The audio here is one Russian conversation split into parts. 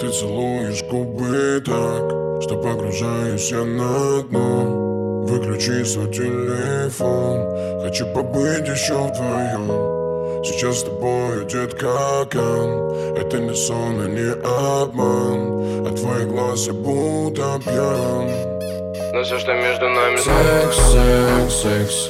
ты целуешь губы так, что погружаюсь я на дно. Выключи свой телефон, хочу побыть еще вдвоем. Сейчас с тобой, детка, это не сон и не обман. От твоих глаз я будто пьян. Но все, что между нами, секс, секс, секс.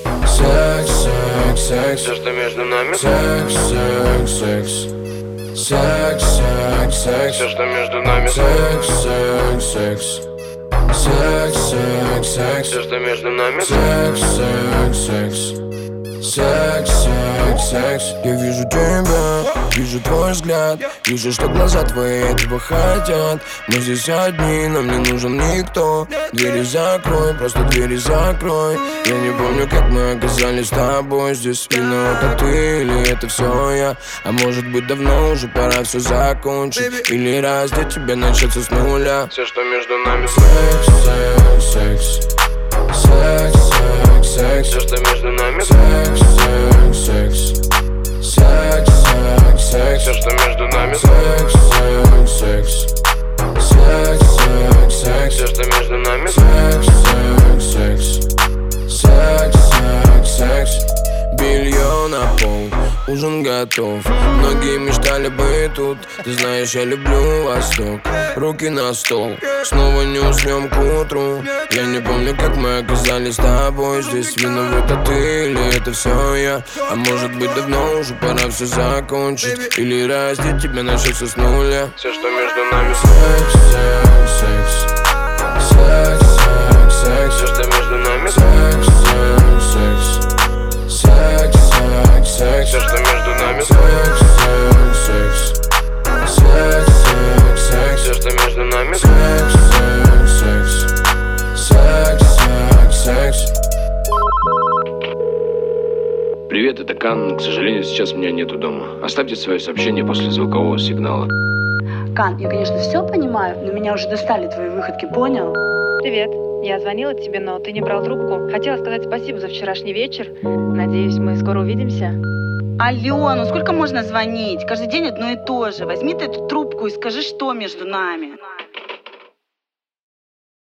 Секс, секс, секс. Все, что между нами, секс, секс, секс. Секс, секс, секс. Все, что между нами, секс, секс, секс. Секс, секс, секс. Все, что между нами, секс, секс, секс. Секс, секс, секс. Я вижу тебя, вижу твой взгляд, вижу, что глаза твои этого хотят. Мы здесь одни, нам не нужен никто. Двери закрой, просто двери закрой. Я не помню, как мы оказались с тобой здесь. Виновата ты или это все я? А может быть давно уже пора все закончить, или раздеть тебя, начаться с нуля. все, что между нами, секс, секс, секс. Секс, секс, секс. Все, что между нами, секс, секс, секс. Секс, секс, секс. Все, что между нами, секс, секс, секс. Секс, секс, секс. Все, что между нами, секс, секс, секс. Секс, секс, секс. Белье на пол, ужин готов. Многие мечтали быть тут. Ты знаешь, я люблю Восток. Руки на стол, снова не уснем к утру. Я не помню, как мы оказались с тобой здесь. Виновата ты или это все я? А может быть давно уже пора все закончить, или раздеть тебя, начаться с нуля. все, что между нами, секс, секс, секс. Секс, секс, секс. все, что между нами, секс, секс, секс. Секс, секс, секс. все, что между нами, секс, секс, секс. Секс, секс, секс. все, что между нами, секс, секс, секс. Секс, секс, секс. Привет, это Кан. К сожалению, сейчас меня нету дома. Оставьте свое сообщение после звукового сигнала. Кан, я, конечно, все понимаю, но меня уже достали твои выходки, понял? Привет. Я звонила тебе, но ты не брал трубку. Хотела сказать спасибо за вчерашний вечер. Надеюсь, мы скоро увидимся. Алло, ну сколько можно звонить? Каждый день одно и то же. Возьми ты эту трубку и скажи, что между нами.